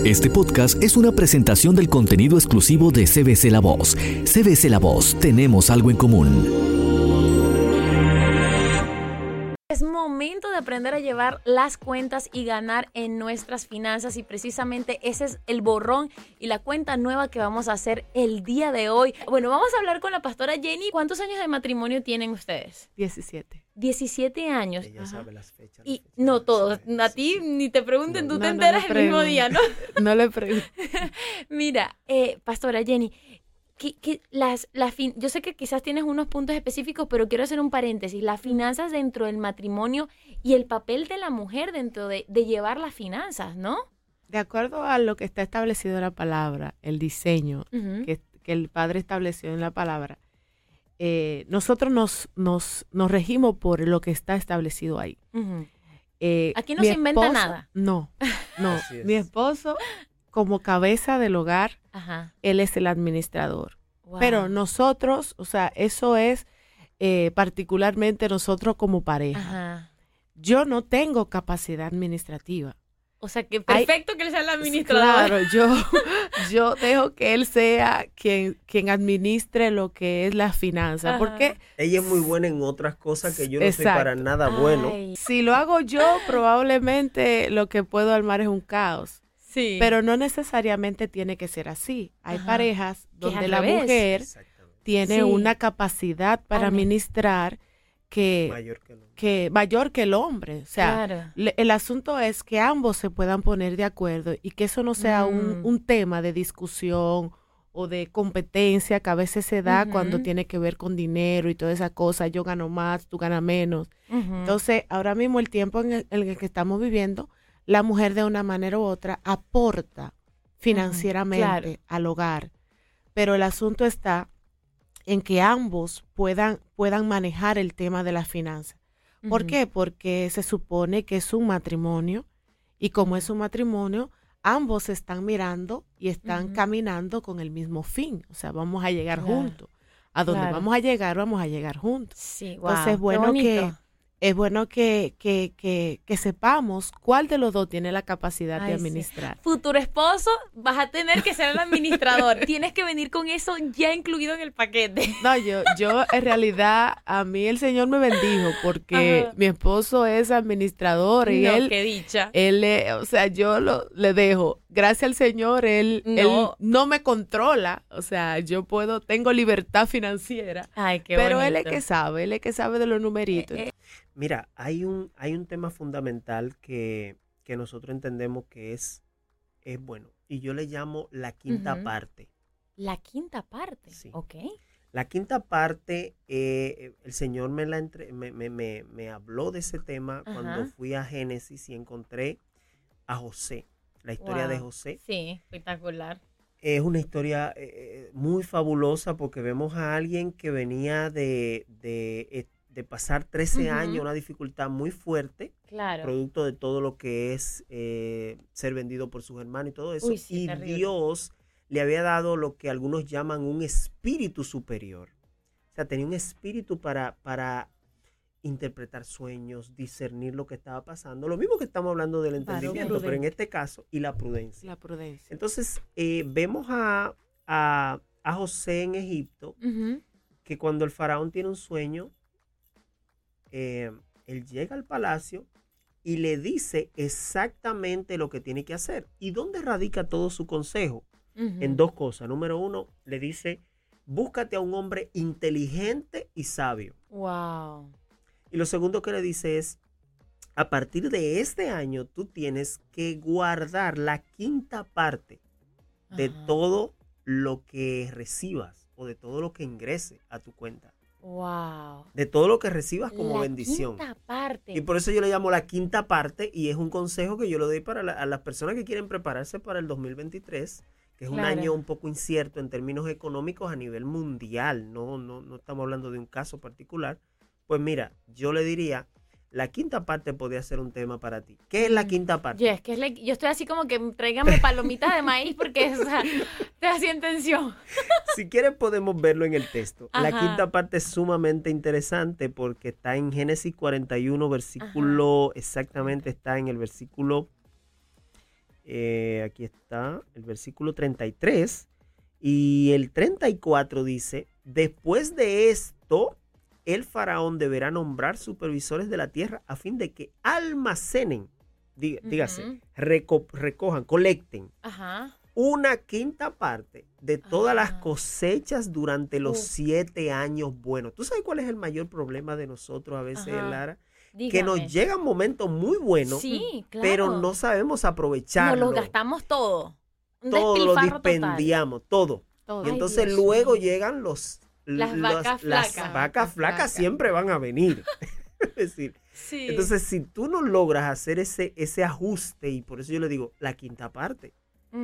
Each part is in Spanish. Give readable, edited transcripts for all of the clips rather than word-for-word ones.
Este podcast es una presentación del contenido exclusivo de CBC La Voz. CBC La Voz, tenemos algo en común. Es momento de aprender a llevar las cuentas y ganar en nuestras finanzas, y precisamente ese es el borrón y la cuenta nueva que vamos a hacer el día de hoy. Bueno, vamos a hablar con la pastora Jenny. ¿Cuántos años de matrimonio tienen ustedes? 17. 17 años. Ella sabe las fechas. Y no todos. A ti ni te pregunten, tú te enteras el mismo día, ¿no? No le pregunto. Mira, pastora Jenny, yo sé que quizás tienes unos puntos específicos, pero quiero hacer un paréntesis. Las finanzas dentro del matrimonio y el papel de la mujer dentro de llevar las finanzas, ¿no? De acuerdo a lo que está establecido en la palabra, el diseño que el Padre estableció en la palabra, nosotros nos regimos por lo que está establecido ahí. Aquí no se inventa nada. No. Mi esposo, como cabeza del hogar, él es el administrador. Wow. Pero nosotros, o sea, eso es particularmente nosotros como pareja. Yo no tengo capacidad administrativa. O sea, que perfecto que él sea el administrador. Claro, yo dejo que él sea quien administre lo que es la finanza. Porque ella es muy buena en otras cosas que yo no soy para nada bueno. Si lo hago yo, probablemente lo que puedo armar es un caos. Sí. Pero no necesariamente tiene que ser así. Hay parejas donde la mujer tiene una capacidad para administrar mayor que el hombre. O sea, el asunto es que ambos se puedan poner de acuerdo y que eso no sea un tema de discusión o de competencia que a veces se da cuando tiene que ver con dinero y toda esa cosa. Yo gano más, tú ganas menos. Entonces, ahora mismo el tiempo en el que estamos viviendo, la mujer de una manera u otra aporta financieramente al hogar, pero el asunto está en que ambos puedan manejar el tema de las finanzas. ¿Por qué? Porque se supone que es un matrimonio y como es un matrimonio, ambos se están mirando y están caminando con el mismo fin. O sea, vamos a llegar juntos. A donde vamos a llegar juntos. Sí, wow. Entonces es bueno que sepamos cuál de los dos tiene la capacidad de administrar. Sí. Futuro esposo, vas a tener que ser el administrador. Tienes que venir con eso ya incluido en el paquete. No, yo en realidad, a mí el Señor me bendijo porque mi esposo es administrador y qué dicha. O sea, yo le dejo. Gracias al Señor, él no me controla. O sea, tengo libertad financiera. Ay, qué pero bonito. él es que sabe de los numeritos. Mira, hay un tema fundamental que nosotros entendemos que es bueno, y yo le llamo la quinta parte. ¿La quinta parte? Sí. Ok. La quinta parte, el Señor me habló de ese tema cuando fui a Génesis y encontré a José, la historia de José. Sí, espectacular. Es una historia muy fabulosa porque vemos a alguien que venía de pasar 13 años, una dificultad muy fuerte, producto de todo lo que es ser vendido por sus hermanos y todo eso. Uy, sí, y terrible. Dios le había dado lo que algunos llaman un espíritu superior. O sea, tenía un espíritu para interpretar sueños, discernir lo que estaba pasando. Lo mismo que estamos hablando del entendimiento, pero en este caso, y la prudencia. La prudencia. Entonces, vemos a José en Egipto, que cuando el faraón tiene un sueño, él llega al palacio y le dice exactamente lo que tiene que hacer. ¿Y dónde radica todo su consejo? En dos cosas. Número uno, le dice, búscate a un hombre inteligente y sabio. Wow. Y lo segundo que le dice es, a partir de este año, tú tienes que guardar la quinta parte de todo lo que recibas o de todo lo que ingrese a tu cuenta. Wow. De todo lo que recibas como bendición. La quinta parte. Y por eso yo le llamo la quinta parte y es un consejo que yo le doy a las personas que quieren prepararse para el 2023, que es un año un poco incierto en términos económicos a nivel mundial. No estamos hablando de un caso particular. Pues mira, yo le diría, la quinta parte podría ser un tema para ti. ¿Qué es la quinta parte? Yo estoy así como que tráigame palomitas de maíz porque te hacía en tensión. Si quieres podemos verlo en el texto. La quinta parte es sumamente interesante porque está en Génesis 41, versículo, exactamente está en el versículo Aquí está el versículo 33 y el 34 dice, después de esto, el faraón deberá nombrar supervisores de la tierra a fin de que almacenen, dígase, recojan, colecten una quinta parte de todas las cosechas durante los 7 años buenos. ¿Tú sabes cuál es el mayor problema de nosotros a veces, Lara? Dígame. Que nos llegan momentos muy buenos, sí, claro, pero no sabemos aprovecharlo. Nos lo gastamos todo. Todo lo dispendiamos, todo. Y entonces luego llegan las vacas flacas. Las vacas flacas siempre van a venir. Es decir, entonces si tú no logras hacer ese ajuste, y por eso yo le digo, la quinta parte,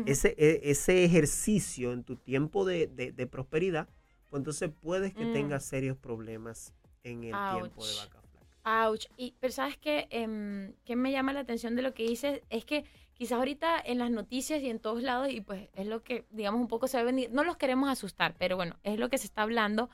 ese ejercicio en tu tiempo de prosperidad, pues entonces puedes que tengas serios problemas en el tiempo de vaca flaca. Ouch. Pero ¿sabes qué? ¿Qué me llama la atención de lo que dices? Es que quizás ahorita en las noticias y en todos lados, y pues es lo que, digamos, un poco se va a venir, no los queremos asustar, pero bueno, es lo que se está hablando,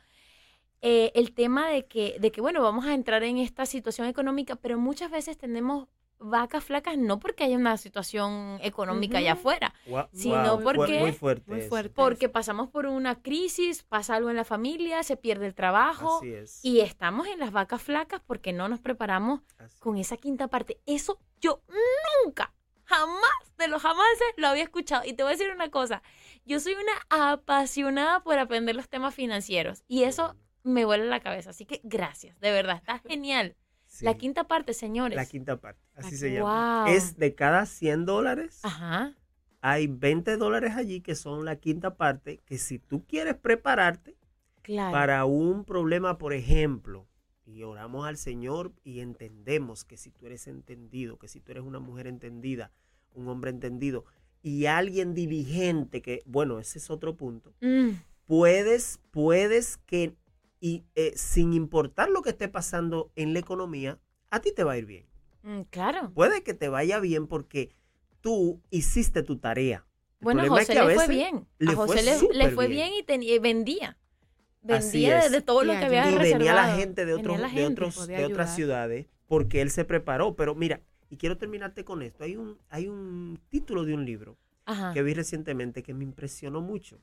el tema de que, bueno, vamos a entrar en esta situación económica, pero muchas veces tenemos vacas flacas no porque haya una situación económica allá afuera, sino porque muy fuerte porque pasamos por una crisis, pasa algo en la familia, se pierde el trabajo y estamos en las vacas flacas porque no nos preparamos con esa quinta parte. Eso yo nunca, jamás de los jamases lo había escuchado. Y te voy a decir una cosa, yo soy una apasionada por aprender los temas financieros y eso me vuela la cabeza, así que gracias, de verdad, está genial. Sí. La quinta parte, señores. La quinta parte, así se llama. Es de cada $100, hay $20 allí que son la quinta parte, que si tú quieres prepararte para un problema, por ejemplo, y oramos al Señor y entendemos que si tú eres entendido, que si tú eres una mujer entendida, un hombre entendido y alguien diligente, que bueno, ese es otro punto, puedes que... Y sin importar lo que esté pasando en la economía, a ti te va a ir bien. Claro. Puede que te vaya bien porque tú hiciste tu tarea. Bueno, a José le fue bien. A José le fue bien y vendía. Vendía de todo lo que había reservado. Y venía la gente de otras ciudades porque él se preparó. Pero mira, y quiero terminarte con esto. Hay un título de un libro que vi recientemente que me impresionó mucho.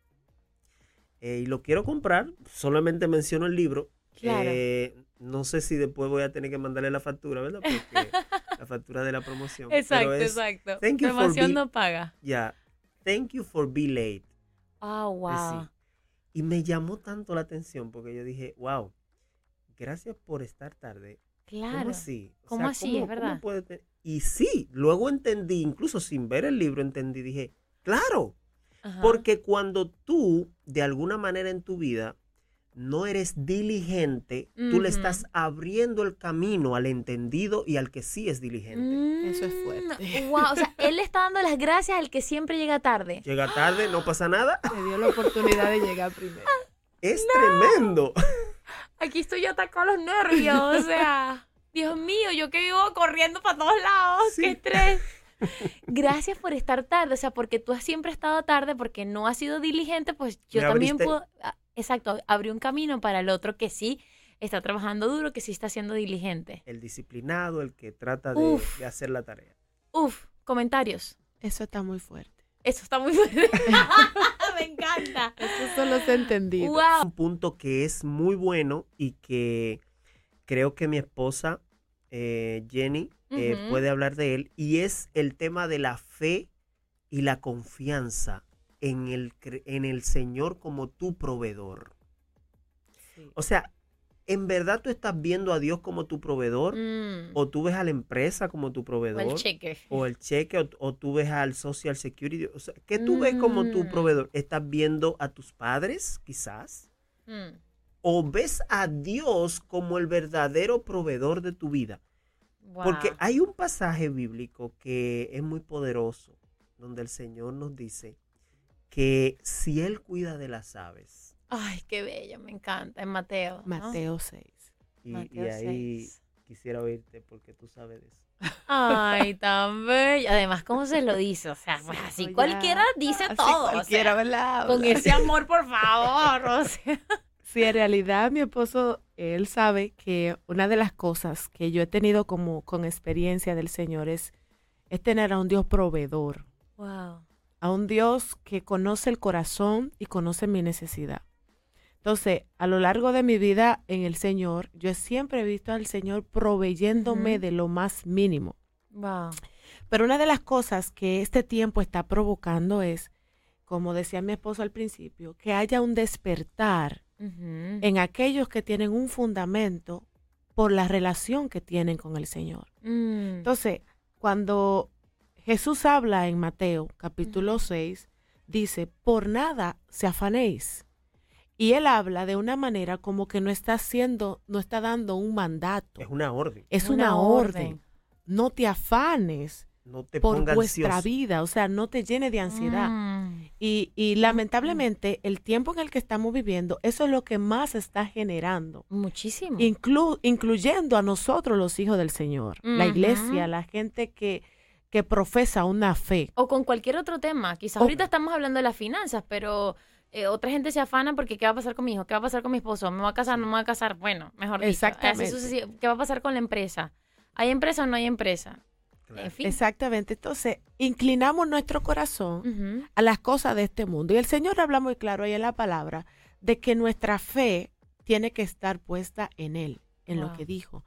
Y lo quiero comprar, solamente menciono el libro. Claro. No sé si después voy a tener que mandarle la factura, ¿verdad? Porque la factura de la promoción. Exacto, exacto. Promoción no paga. Thank you for being late. Oh, wow. Sí. Y me llamó tanto la atención porque yo dije, wow, gracias por estar tarde. Claro. ¿Cómo así? ¿Cómo así? Es verdad. Y sí, luego entendí, incluso sin ver el libro entendí, dije, claro. Porque cuando tú, de alguna manera en tu vida, no eres diligente, tú le estás abriendo el camino al entendido y al que sí es diligente. Eso es fuerte. Wow, o sea, él le está dando las gracias al que siempre llega tarde. Llega tarde, no pasa nada. Le dio la oportunidad de llegar primero. Es tremendo. Aquí estoy yo atacando los nervios, o sea, Dios mío, yo que vivo corriendo para todos lados, qué estrés. Gracias por estar tarde, o sea, porque tú has siempre estado tarde, porque no has sido diligente, pues yo también puedo, exacto, abrí un camino para el otro que sí está trabajando duro, que sí está siendo diligente. El disciplinado, el que trata de hacer la tarea. Comentarios. Eso está muy fuerte. Eso está muy fuerte. Me encanta. Eso solo se ha entendido. Wow. Un punto que es muy bueno y que creo que mi esposa Jenny puede hablar de él, y es el tema de la fe y la confianza en el Señor como tu proveedor. Sí. O sea, ¿en verdad tú estás viendo a Dios como tu proveedor? ¿O tú ves a la empresa como tu proveedor? O el cheque, o tú ves al Social Security. O sea, ¿qué tú ves como tu proveedor? ¿Estás viendo a tus padres, quizás? ¿O ves a Dios como el verdadero proveedor de tu vida? Wow. Porque hay un pasaje bíblico que es muy poderoso, donde el Señor nos dice que si Él cuida de las aves. Ay, qué bello, me encanta, en Mateo. Mateo 6. Y ahí quisiera oírte porque tú sabes de eso. Ay, tan bello. Además, ¿cómo se lo dice? O sea, pues así cualquiera dice así todo. Cualquiera, o sea, ¿verdad? Con ese amor, por favor. O sea. Sí, en realidad mi esposo, él sabe que una de las cosas que yo he tenido como con experiencia del Señor es es tener a un Dios proveedor. Wow. A un Dios que conoce el corazón y conoce mi necesidad. Entonces, a lo largo de mi vida en el Señor, yo siempre he visto al Señor proveyéndome de lo más mínimo. Wow. Pero una de las cosas que este tiempo está provocando es, como decía mi esposo al principio, que haya un despertar en aquellos que tienen un fundamento por la relación que tienen con el Señor. Entonces, cuando Jesús habla en Mateo capítulo 6, dice, por nada se afanéis. Y él habla de una manera como que no está dando un mandato. Es una orden. Es una orden. No te afanes no te por vuestra ansioso. vida, o sea, no te llene de ansiedad. Y lamentablemente el tiempo en el que estamos viviendo, eso es lo que más está generando. Muchísimo. Incluyendo a nosotros los hijos del Señor, la iglesia, la gente que profesa una fe. O con cualquier otro tema. Quizás ahorita estamos hablando de las finanzas, pero otra gente se afana porque ¿qué va a pasar con mi hijo? ¿Qué va a pasar con mi esposo? ¿Me voy a casar? ¿No me voy a casar? Bueno, mejor dicho. Exactamente. ¿Qué va a pasar con la empresa? ¿Hay empresa o no hay empresa? Claro. En fin. Exactamente. Entonces, inclinamos nuestro corazón a las cosas de este mundo. Y el Señor habla muy claro ahí en la palabra de que nuestra fe tiene que estar puesta en Él, en lo que dijo.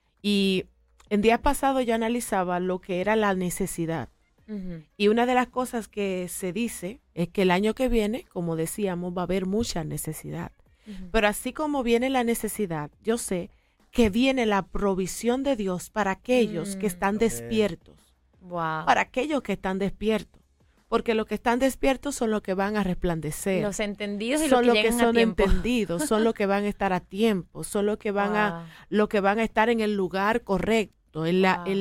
Y en días pasados yo analizaba lo que era la necesidad. Y una de las cosas que se dice es que el año que viene, como decíamos, va a haber mucha necesidad. Pero así como viene la necesidad, yo sé que viene la provisión de Dios para aquellos que están despiertos. Wow. Para aquellos que están despiertos. Porque los que están despiertos son los que van a resplandecer. Los entendidos y son los que llegan son a tiempo. entendidos, son los que van a estar a tiempo, son los que van a estar en el lugar correcto, en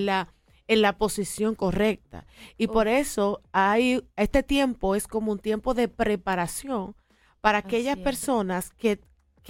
la posición correcta. Y por eso este tiempo es como un tiempo de preparación para aquellas personas que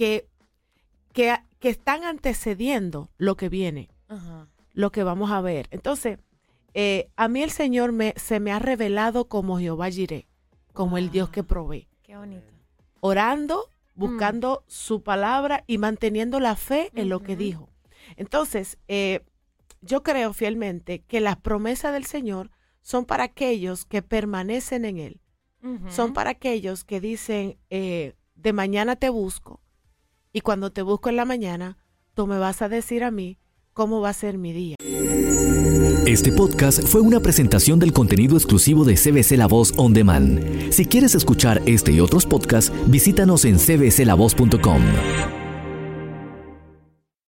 están antecediendo lo que viene, lo que vamos a ver. Entonces, a mí el Señor se me ha revelado como Jehová Jireh, como el Dios que provee. Qué bonito. Orando, buscando su palabra y manteniendo la fe en lo que dijo. Entonces, yo creo fielmente que las promesas del Señor son para aquellos que permanecen en Él. Son para aquellos que dicen, de mañana te busco. Y cuando te busco en la mañana, tú me vas a decir a mí cómo va a ser mi día. Este podcast fue una presentación del contenido exclusivo de CBC La Voz On Demand. Si quieres escuchar este y otros podcasts, visítanos en cbclavoz.com.